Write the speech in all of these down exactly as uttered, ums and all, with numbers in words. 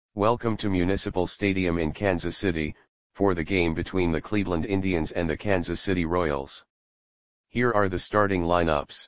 Welcome to Municipal Stadium in Kansas City, for the game between the Cleveland Indians and the Kansas City Royals. Here are the starting lineups.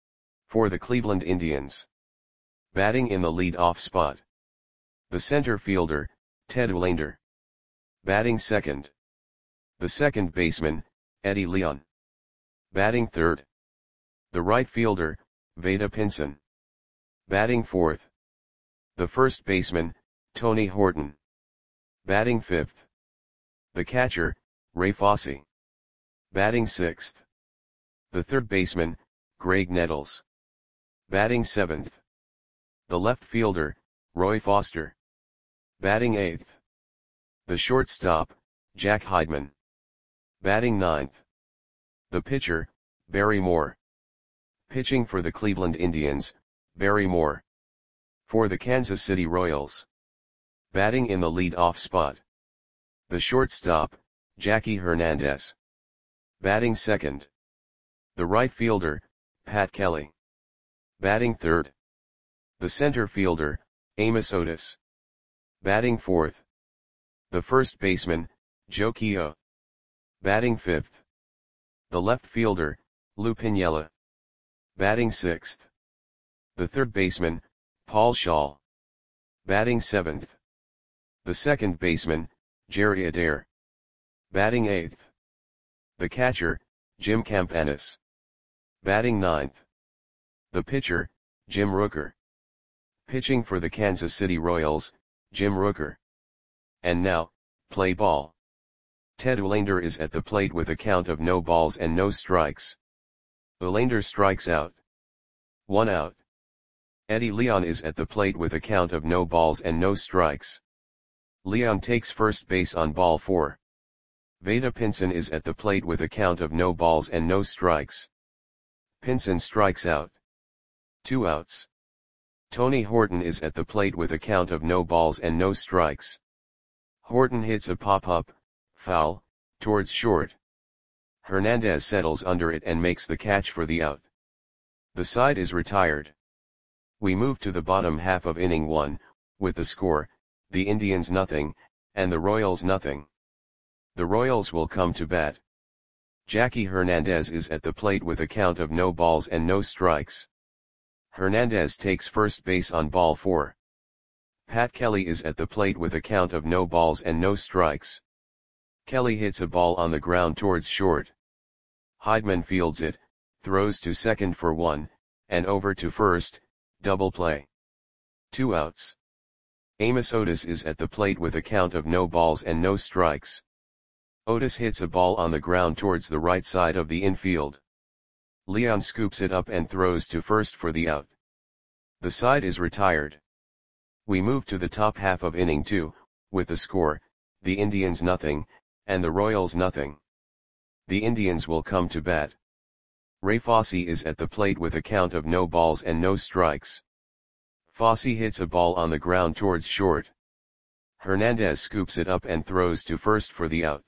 For the Cleveland Indians. Batting in the lead-off spot. The center fielder, Ted Uhlaender. Batting second. The second baseman, Eddie Leon. Batting third. The right fielder, Vada Pinson. Batting fourth. The first baseman, Tony Horton. Batting fifth. The catcher, Ray Fosse. Batting sixth. The third baseman, Graig Nettles. Batting seventh. The left fielder, Roy Foster. Batting eighth. The shortstop, Jack Heidman. Batting ninth. The pitcher, Barry Moore. Pitching for the Cleveland Indians, Barry Moore. For the Kansas City Royals. Batting in the lead-off spot. The shortstop, Jackie Hernandez. Batting second. The right fielder, Pat Kelly. Batting third. The center fielder, Amos Otis. Batting fourth. The first baseman, Joe Keough. Batting fifth. The left fielder, Lou Piniella. Batting sixth. The third baseman, Paul Schaal. Batting seventh. The second baseman, Jerry Adair. Batting eighth. The catcher, Jim Campanis. Batting ninth. The pitcher, Jim Rooker. Pitching for the Kansas City Royals, Jim Rooker. And now, play ball. Ted Uhlaender is at the plate with a count of no balls and no strikes. Uhlaender strikes out. One out. Eddie Leon is at the plate with a count of no balls and no strikes. Leon takes first base on ball four. Vada Pinson is at the plate with a count of no balls and no strikes. Pinson strikes out. Two outs. Tony Horton is at the plate with a count of no balls and no strikes. Horton hits a pop-up, foul, towards short. Hernandez settles under it and makes the catch for the out. The side is retired. We move to the bottom half of inning one, with the score, the Indians nothing, and the Royals nothing. The Royals will come to bat. Jackie Hernandez is at the plate with a count of no balls and no strikes. Hernandez takes first base on ball four. Pat Kelly is at the plate with a count of no balls and no strikes. Kelly hits a ball on the ground towards short. Heidman fields it, throws to second for one, and over to first, double play. Two outs. Amos Otis is at the plate with a count of no balls and no strikes. Otis hits a ball on the ground towards the right side of the infield. Leon scoops it up and throws to first for the out. The side is retired. We move to the top half of inning two, with the score, the Indians nothing, and the Royals nothing. The Indians will come to bat. Ray Fosse is at the plate with a count of no balls and no strikes. Fosse hits a ball on the ground towards short. Hernandez scoops it up and throws to first for the out.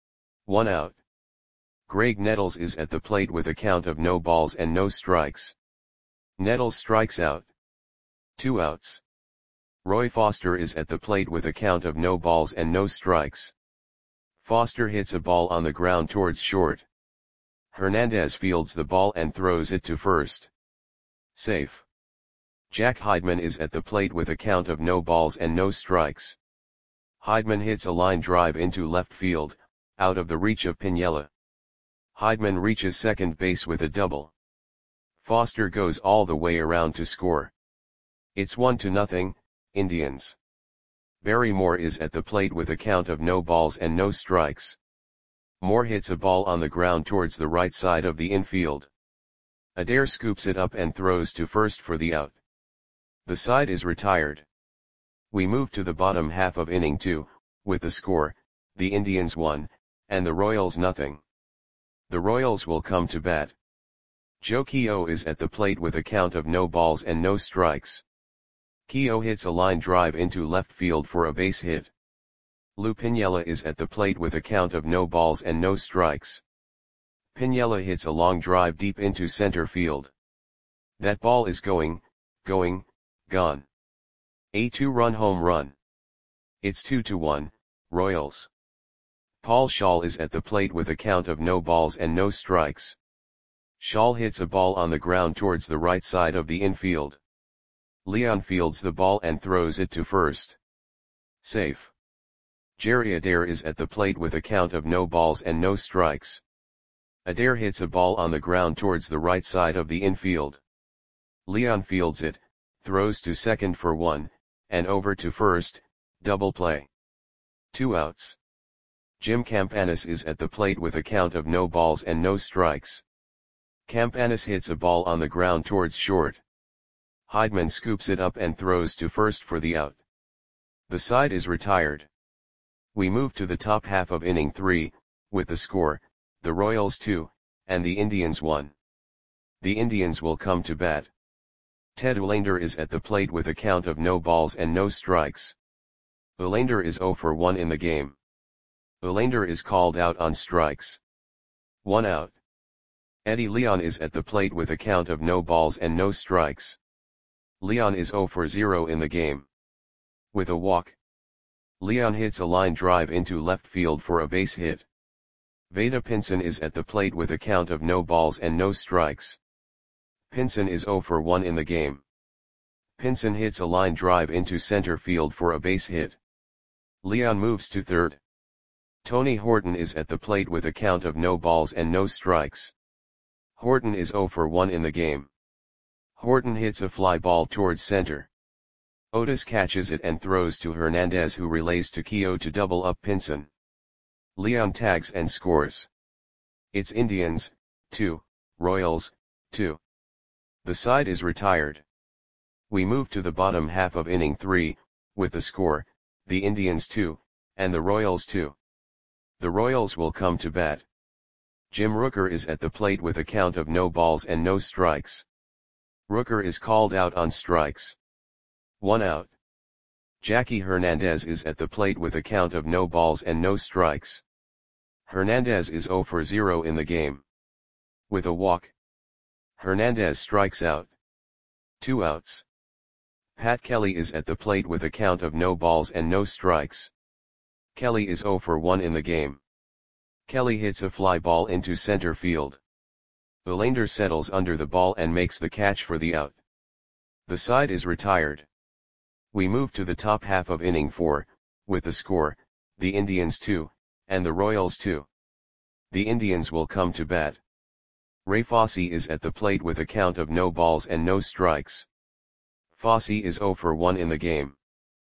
One out. Graig Nettles is at the plate with a count of no balls and no strikes. Nettles strikes out. Two outs. Roy Foster is at the plate with a count of no balls and no strikes. Foster hits a ball on the ground towards short. Hernandez fields the ball and throws it to first. Safe. Jack Heidman is at the plate with a count of no balls and no strikes. Heidman hits a line drive into left field, out of the reach of Piniella. Heidman reaches second base with a double. Foster goes all the way around to score. It's one to nothing, Indians. Barry Moore is at the plate with a count of no balls and no strikes. Moore hits a ball on the ground towards the right side of the infield. Adair scoops it up and throws to first for the out. The side is retired. We move to the bottom half of inning two, with the score, the Indians one, and the Royals nothing. The Royals will come to bat. Joe Keough is at the plate with a count of no balls and no strikes. Keough hits a line drive into left field for a base hit. Lou Piniella is at the plate with a count of no balls and no strikes. Piniella hits a long drive deep into center field. That ball is going, going, gone. A two-run home run. It's two to one, Royals. Paul Scholl is at the plate with a count of no balls and no strikes. Scholl hits a ball on the ground towards the right side of the infield. Leon fields the ball and throws it to first. Safe. Jerry Adair is at the plate with a count of no balls and no strikes. Adair hits a ball on the ground towards the right side of the infield. Leon fields it, throws to second for one, and over to first, double play. Two outs. Jim Campanis is at the plate with a count of no balls and no strikes. Campanis hits a ball on the ground towards short. Heidman scoops it up and throws to first for the out. The side is retired. We move to the top half of inning three, with the score, the Royals two, and the Indians one. The Indians will come to bat. Ted Uhlaender is at the plate with a count of no balls and no strikes. Uhlaender is oh for one in the game. Uhlaender is called out on strikes. One out. Eddie Leon is at the plate with a count of no balls and no strikes. Leon is oh for zero in the game. With a walk. Leon hits a line drive into left field for a base hit. Vada Pinson is at the plate with a count of no balls and no strikes. Pinson is oh for one in the game. Pinson hits a line drive into center field for a base hit. Leon moves to third. Tony Horton is at the plate with a count of no balls and no strikes. Horton is oh for one in the game. Horton hits a fly ball towards center. Otis catches it and throws to Hernandez, who relays to Keogh to double up Pinson. Leon tags and scores. It's Indians, two, Royals, two. The side is retired. We move to the bottom half of inning three, with the score, the Indians two, and the Royals two. The Royals will come to bat. Jim Rooker is at the plate with a count of no balls and no strikes. Rooker is called out on strikes. One out. Jackie Hernandez is at the plate with a count of no balls and no strikes. Hernandez is oh for zero in the game. With a walk. Hernandez strikes out. Two outs. Pat Kelly is at the plate with a count of no balls and no strikes. Kelly is oh for one in the game. Kelly hits a fly ball into center field. Uhlaender settles under the ball and makes the catch for the out. The side is retired. We move to the top half of inning four, with the score, the Indians two, and the Royals two. The Indians will come to bat. Ray Fosse is at the plate with a count of no balls and no strikes. Fosse is oh for one in the game.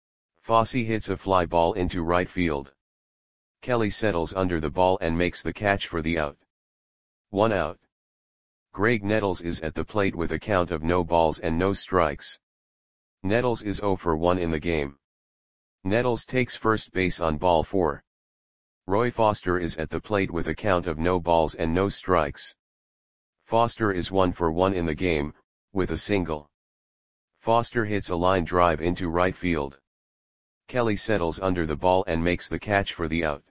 Fosse hits a fly ball into right field. Kelly settles under the ball and makes the catch for the out. One out. Greg Nettles is at the plate with a count of no balls and no strikes. Nettles is oh for one in the game. Nettles takes first base on ball four. Roy Foster is at the plate with a count of no balls and no strikes. Foster is one for one in the game, with a single. Foster hits a line drive into right field. Kelly settles under the ball and makes the catch for the out.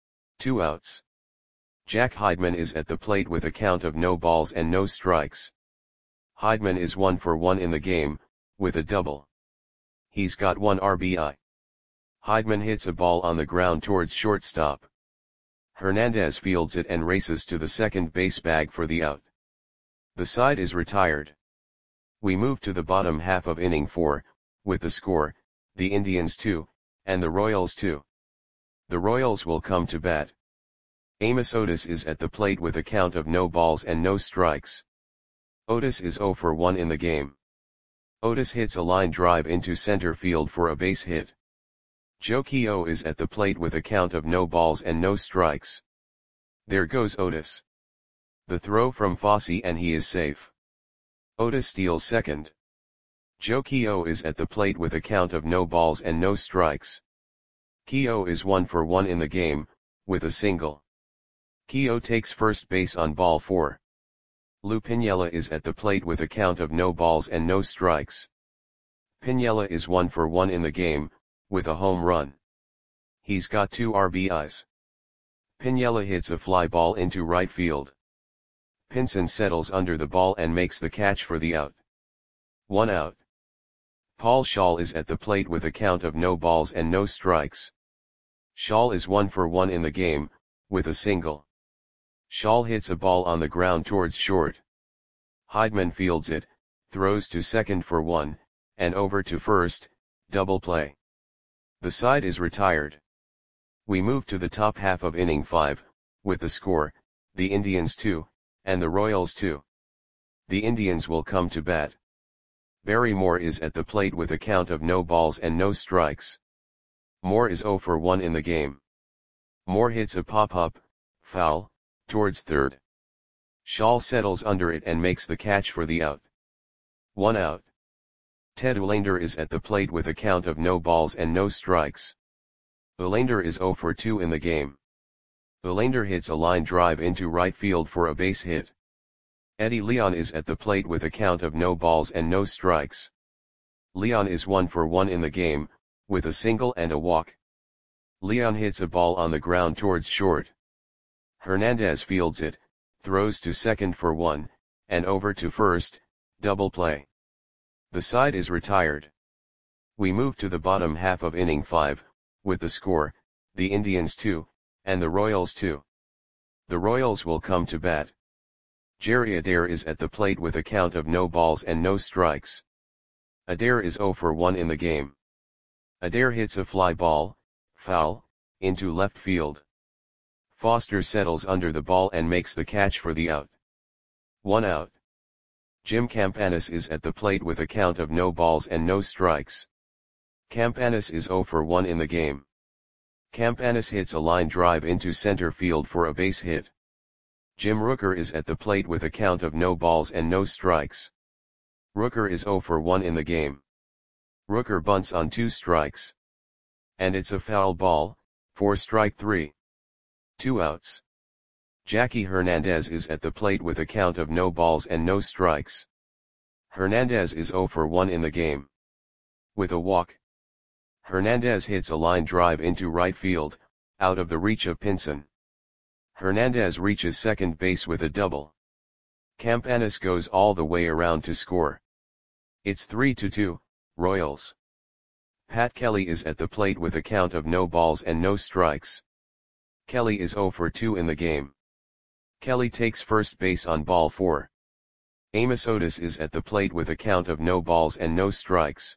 Two outs. Jack Heidman is at the plate with a count of no balls and no strikes. Heidman is one for one in the game, with a double. He's got one R B I. Heidman hits a ball on the ground towards shortstop. Hernandez fields it and races to the second base bag for the out. The side is retired. We move to the bottom half of inning four, with the score, the Indians two, and the Royals two. The Royals will come to bat. Amos Otis is at the plate with a count of no balls and no strikes. Otis is oh for one in the game. Otis hits a line drive into center field for a base hit. Joe Keogh is at the plate with a count of no balls and no strikes. There goes Otis. The throw from Fosse and he is safe. Otis steals second. Joe Keogh is at the plate with a count of no balls and no strikes. Keogh is one for one in the game, with a single. Keogh takes first base on ball four. Lou Piniella is at the plate with a count of no balls and no strikes. Piniella is one for one in the game, with a home run. He's got two R B Is. Piniella hits a fly ball into right field. Pinson settles under the ball and makes the catch for the out. One out. Paul Shaw is at the plate with a count of no balls and no strikes. Shaw is one for one in the game, with a single. Shaw hits a ball on the ground towards short. Heidman fields it, throws to second for one, and over to first, double play. The side is retired. We move to the top half of inning five, with the score, the Indians two, and the Royals two. The Indians will come to bat. Barry Moore is at the plate with a count of no balls and no strikes. Moore is zero for one in the game. Moore hits a pop-up, foul, towards third. Shaw settles under it and makes the catch for the out. One out. Ted Uhlaender is at the plate with a count of no balls and no strikes. Uhlaender is zero for two in the game. Uhlaender hits a line drive into right field for a base hit. Eddie Leon is at the plate with a count of no balls and no strikes. Leon is one for one in the game, with a single and a walk. Leon hits a ball on the ground towards short. Hernandez fields it, throws to second for one, and over to first, double play. The side is retired. We move to the bottom half of inning five, with the score, the Indians two, and the Royals two. The Royals will come to bat. Jerry Adair is at the plate with a count of no balls and no strikes. Adair is zero for one in the game. Adair hits a fly ball, foul, into left field. Foster settles under the ball and makes the catch for the out. One out. Jim Campanis is at the plate with a count of no balls and no strikes. Campanis is zero for one in the game. Campanis hits a line drive into center field for a base hit. Jim Rooker is at the plate with a count of no balls and no strikes. Rooker is zero for one in the game. Rooker bunts on two strikes. And it's a foul ball, for strike three. Two outs. Jackie Hernandez is at the plate with a count of no balls and no strikes. Hernandez is zero for one in the game. With a walk. Hernandez hits a line drive into right field, out of the reach of Pinson. Hernandez reaches second base with a double. Campanis goes all the way around to score. It's three to two, Royals. Pat Kelly is at the plate with a count of no balls and no strikes. Kelly is zero for two in the game. Kelly takes first base on ball four. Amos Otis is at the plate with a count of no balls and no strikes.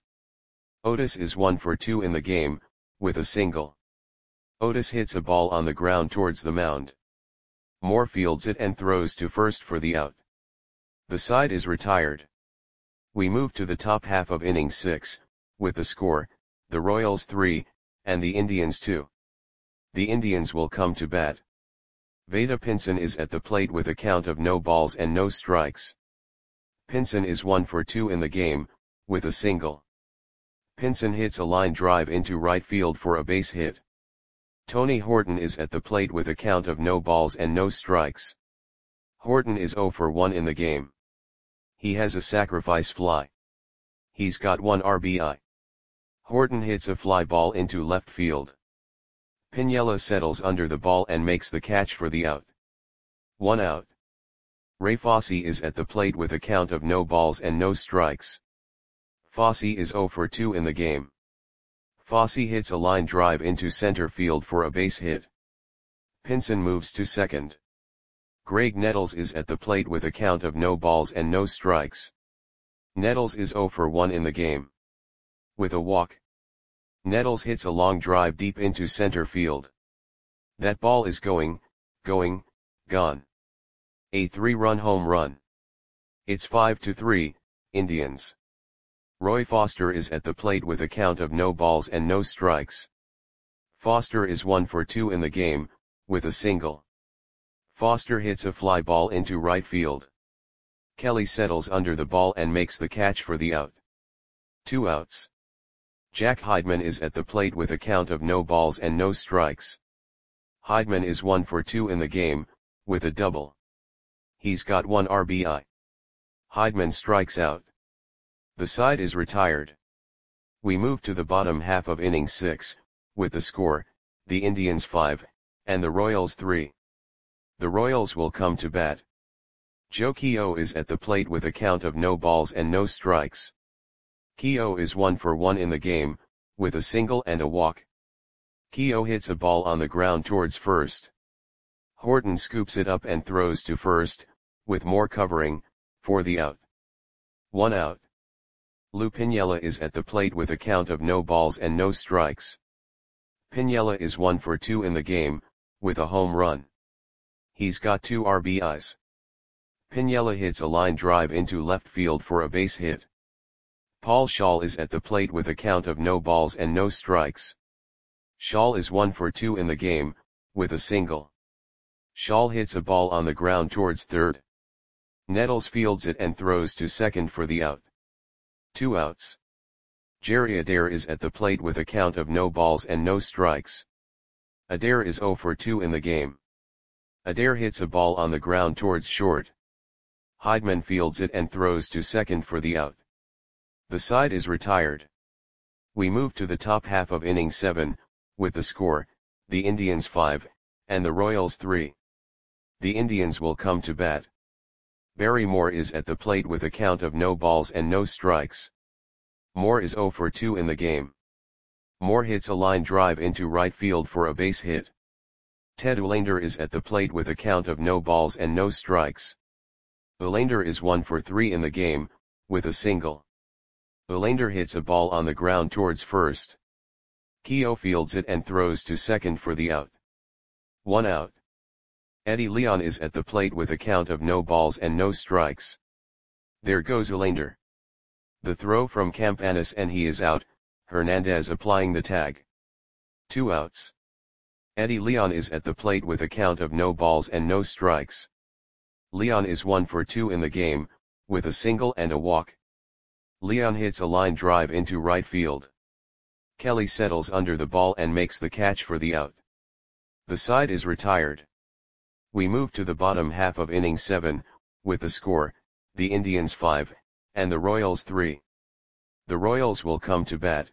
Otis is one for two in the game, with a single. Otis hits a ball on the ground towards the mound. Moore fields it and throws to first for the out. The side is retired. We move to the top half of inning six, with the score, the Royals three, and the Indians two. The Indians will come to bat. Vada Pinson is at the plate with a count of no balls and no strikes. Pinson is one for two in the game, with a single. Pinson hits a line drive into right field for a base hit. Tony Horton is at the plate with a count of no balls and no strikes. Horton is zero for one in the game. He has a sacrifice fly. He's got one R B I. Horton hits a fly ball into left field. Piniella settles under the ball and makes the catch for the out. One out. Ray Fosse is at the plate with a count of no balls and no strikes. Fosse is zero for two in the game. Fosse hits a line drive into center field for a base hit. Pinson moves to second. Greg Nettles is at the plate with a count of no balls and no strikes. Nettles is zero for one in the game. With a walk. Nettles hits a long drive deep into center field. That ball is going, going, gone. A three-run home run. It's five to three, Indians. Roy Foster is at the plate with a count of no balls and no strikes. Foster is one for two in the game, with a single. Foster hits a fly ball into right field. Kelly settles under the ball and makes the catch for the out. Two outs. Jack Heidman is at the plate with a count of no balls and no strikes. Heidman is one for two in the game, with a double. He's got one R B I. Heidman strikes out. The side is retired. We move to the bottom half of inning six, with the score, the Indians five, and the Royals three. The Royals will come to bat. Joe Keough is at the plate with a count of no balls and no strikes. Keogh is one for one in the game, with a single and a walk. Keogh hits a ball on the ground towards first. Horton scoops it up and throws to first, with more covering, for the out. One out. Lou Piniella is at the plate with a count of no balls and no strikes. Piniella is one for two in the game, with a home run. He's got two R B Is. Piniella hits a line drive into left field for a base hit. Paul Schaal is at the plate with a count of no balls and no strikes. Schaal is one for two in the game, with a single. Schaal hits a ball on the ground towards third. Nettles fields it and throws to second for the out. Two outs. Jerry Adair is at the plate with a count of no balls and no strikes. Adair is zero for two in the game. Adair hits a ball on the ground towards short. Heidman fields it and throws to second for the out. The side is retired. We move to the top half of inning seven, with the score, the Indians five, and the Royals three. The Indians will come to bat. Barry Moore is at the plate with a count of no balls and no strikes. Moore is zero for two in the game. Moore hits a line drive into right field for a base hit. Ted Uhlaender is at the plate with a count of no balls and no strikes. Uhlaender is one for three in the game, with a single. Uhlaender hits a ball on the ground towards first. Keogh fields it and throws to second for the out. One out. Eddie Leon is at the plate with a count of no balls and no strikes. There goes Uhlaender. The throw from Campanis and he is out, Hernandez applying the tag. Two outs. Eddie Leon is at the plate with a count of no balls and no strikes. Leon is one for two in the game, with a single and a walk. Leon hits a line drive into right field. Kelly settles under the ball and makes the catch for the out. The side is retired. We move to the bottom half of inning seven, with the score, the Indians five, and the Royals three. The Royals will come to bat.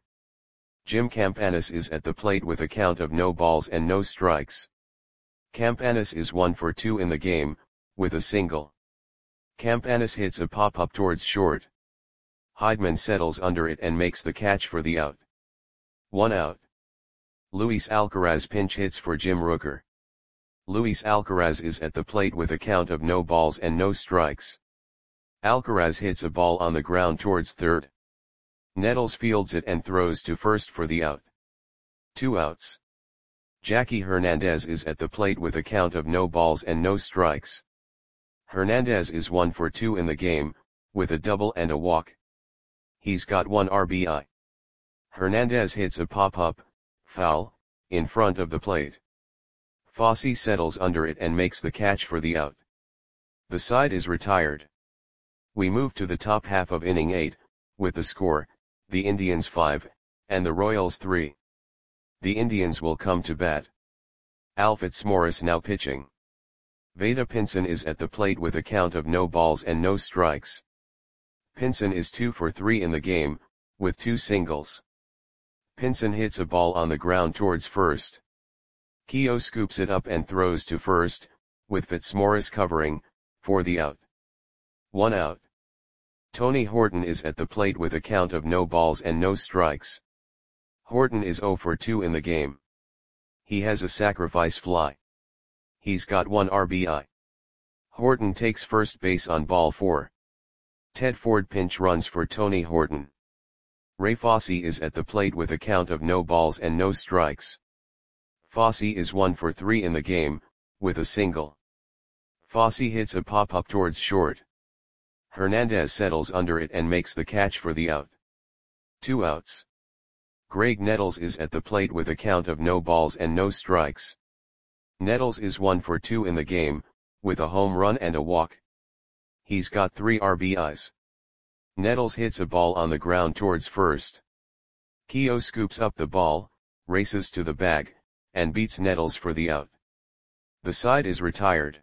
Jim Campanis is at the plate with a count of no balls and no strikes. Campanis is one for two in the game, with a single. Campanis hits a pop-up towards short. Heidman settles under it and makes the catch for the out. One out. Luis Alcaraz pinch hits for Jim Rooker. Luis Alcaraz is at the plate with a count of no balls and no strikes. Alcaraz hits a ball on the ground towards third. Nettles fields it and throws to first for the out. Two outs. Jackie Hernandez is at the plate with a count of no balls and no strikes. Hernandez is one for two in the game, with a double and a walk. He's got one R B I. Hernandez hits a pop-up, foul, in front of the plate. Fosse settles under it and makes the catch for the out. The side is retired. We move to the top half of inning eight, with the score, the Indians five, and the Royals three. The Indians will come to bat. Al Fitzmaurice now pitching. Vada Pinson is at the plate with a count of no balls and no strikes. Pinson is two for three in the game, with two singles. Pinson hits a ball on the ground towards first. Keogh scoops it up and throws to first, with Fitzmaurice covering, for the out. One out. Tony Horton is at the plate with a count of no balls and no strikes. Horton is zero for two in the game. He has a sacrifice fly. He's got one R B I. Horton takes first base on ball four. Ted Ford pinch runs for Tony Horton. Ray Fosse is at the plate with a count of no balls and no strikes. Fosse is one for three in the game, with a single. Fosse hits a pop-up towards short. Hernandez settles under it and makes the catch for the out. Two outs. Greg Nettles is at the plate with a count of no balls and no strikes. Nettles is one for two in the game, with a home run and a walk. He's got three R B Is. Nettles hits a ball on the ground towards first. Keogh scoops up the ball, races to the bag, and beats Nettles for the out. The side is retired.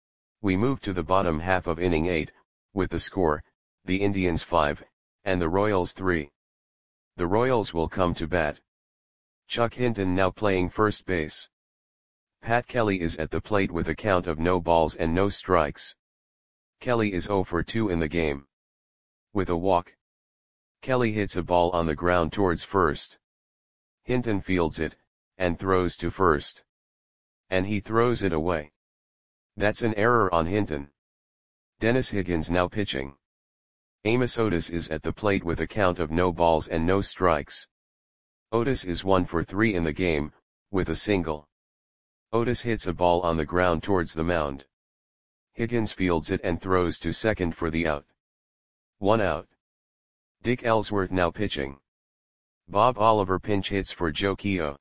We move to the bottom half of inning eight, with the score, the Indians five, and the Royals three. The Royals will come to bat. Chuck Hinton now playing first base. Pat Kelly is at the plate with a count of no balls and no strikes. Kelly is zero for two in the game. With a walk. Kelly hits a ball on the ground towards first. Hinton fields it, and throws to first. And he throws it away. That's an error on Hinton. Dennis Higgins now pitching. Amos Otis is at the plate with a count of no balls and no strikes. Otis is one for three in the game, with a single. Otis hits a ball on the ground towards the mound. Higgins fields it and throws to second for the out. One out. Dick Ellsworth now pitching. Bob Oliver pinch hits for Joe Keogh.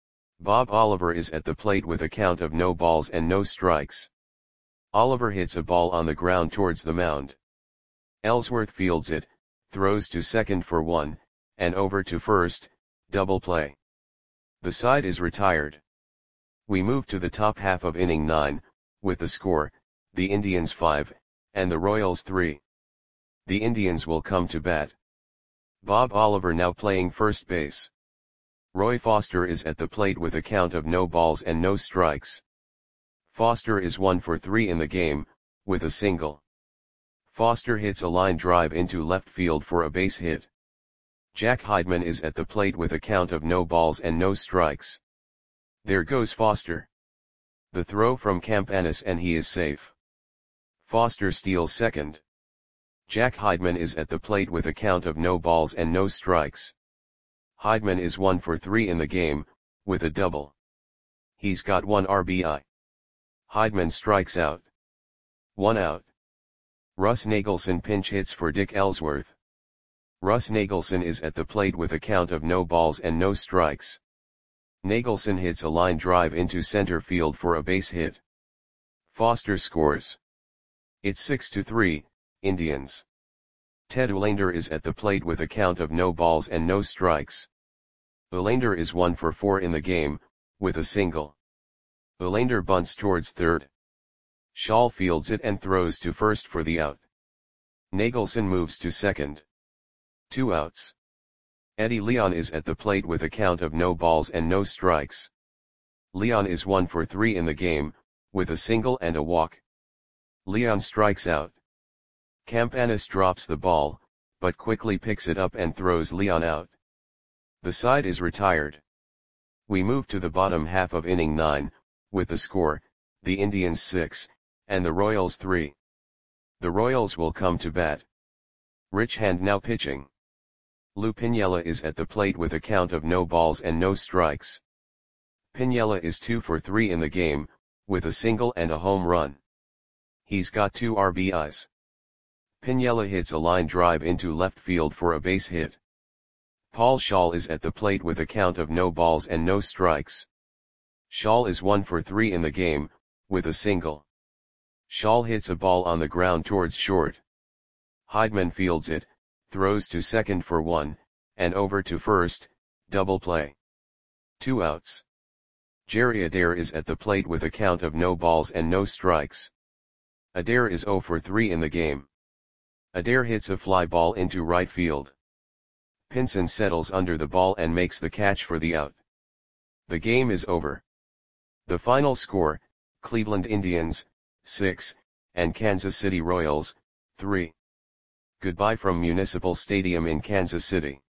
Bob Oliver is at the plate with a count of no balls and no strikes. Oliver hits a ball on the ground towards the mound. Ellsworth fields it, throws to second for one, and over to first, double play. The side is retired. We move to the top half of inning nine, with the score, the Indians five, and the Royals three. The Indians will come to bat. Bob Oliver now playing first base. Roy Foster is at the plate with a count of no balls and no strikes. Foster is one for three in the game, with a single. Foster hits a line drive into left field for a base hit. Jack Heidman is at the plate with a count of no balls and no strikes. There goes Foster. The throw from Campanis and he is safe. Foster steals second. Jack Heidman is at the plate with a count of no balls and no strikes. Heidman is one for three in the game, with a double. He's got one R B I. Heidman strikes out. One out. Russ Nagelson pinch hits for Dick Ellsworth. Russ Nagelson is at the plate with a count of no balls and no strikes. Nagelson hits a line drive into center field for a base hit. Foster scores. It's six to three, Indians. Ted Uhlaender is at the plate with a count of no balls and no strikes. Uhlaender is one for four in the game, with a single. Uhlaender bunts towards third. Schall fields it and throws to first for the out. Nagelson moves to second. Two outs. Eddie Leon is at the plate with a count of no balls and no strikes. Leon is one for three in the game, with a single and a walk. Leon strikes out. Campanis drops the ball, but quickly picks it up and throws Leon out. The side is retired. We move to the bottom half of inning nine, with the score, the Indians six, and the Royals three. The Royals will come to bat. Rich Hand now pitching. Lou Piniella is at the plate with a count of no balls and no strikes. Piniella is two for three in the game, with a single and a home run. He's got two R B Is. Piniella hits a line drive into left field for a base hit. Paul Schall is at the plate with a count of no balls and no strikes. Schall is one for three in the game, with a single. Schall hits a ball on the ground towards short. Heidman fields it, throws to second for one, and over to first, double play. Two outs. Jerry Adair is at the plate with a count of no balls and no strikes. Adair is zero for three in the game. Adair hits a fly ball into right field. Pinson settles under the ball and makes the catch for the out. The game is over. The final score, Cleveland Indians, six, and Kansas City Royals, three. Goodbye from Municipal Stadium in Kansas City.